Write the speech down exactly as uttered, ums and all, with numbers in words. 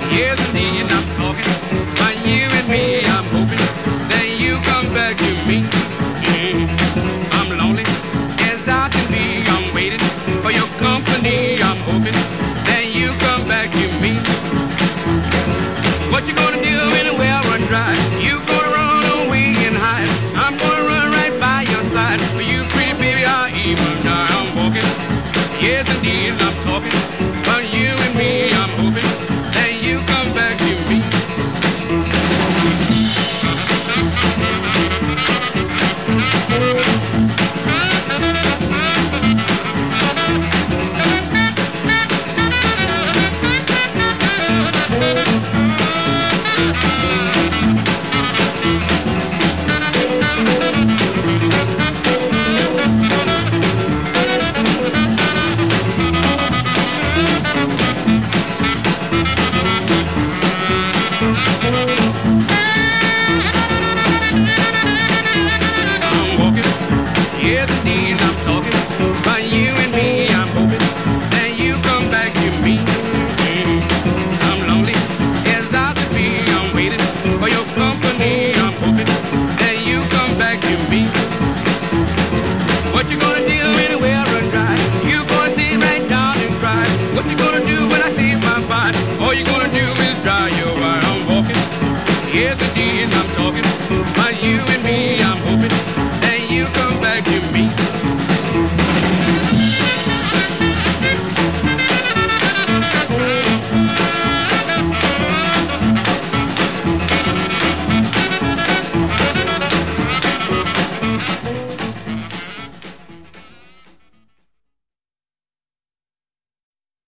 Yes, indeed, I'm talking about you and me. I'm hoping that you come back to me. Mm. I'm lonely as I can be. I'm waiting for your company. I'm hoping that you come back to me. What you gonna do when the well run dry? You gonna run away and hide? I'm gonna run right by your side. For you, pretty baby, I'll even die. I'm walking. Yes, indeed, I'm talking about you and me. I'm hoping that you come back to me. I'm walking, yes indeed, I'm talking about you and me. I'm hoping that you come back to me. Mm. I'm lonely as I could be. I'm waiting for your company. I'm hoping that you come back to me. What you gonna do when the well run dry? You gonna sit right down and cry? What you gonna do when I save my body? All you gonna do is dry your eye. I'm walking, yes indeed, I'm talking about you and